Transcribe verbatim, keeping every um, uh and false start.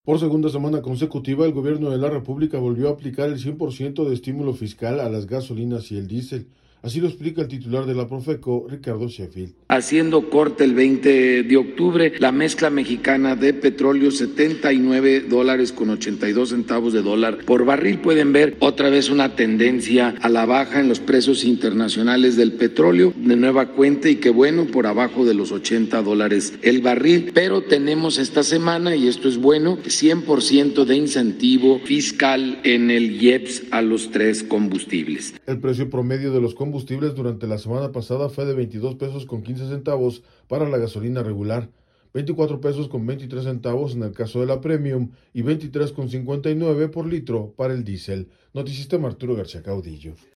Por segunda semana consecutiva, el gobierno de la República volvió a aplicar el cien por ciento de estímulo fiscal a las gasolinas y el diésel. Así lo explica el titular de la Profeco, Ricardo Sheffield. Haciendo corte el veinte de octubre, la mezcla mexicana de petróleo setenta y nueve dólares con ochenta y dos centavos de dólar por barril. Pueden ver otra vez una tendencia a la baja en los precios internacionales del petróleo de nueva cuenta, y que bueno, por abajo de los ochenta dólares el barril. Pero tenemos esta semana, y esto es bueno, cien por ciento de incentivo fiscal en el I E P S a los tres combustibles. El precio promedio de los combustibles durante la semana pasada fue de veintidós pesos con quince centavos para la gasolina regular, veinticuatro pesos con veintitrés centavos en el caso de la Premium y veintitrés con cincuenta y nueve por litro para el diésel. Noticista Arturo García Caudillo.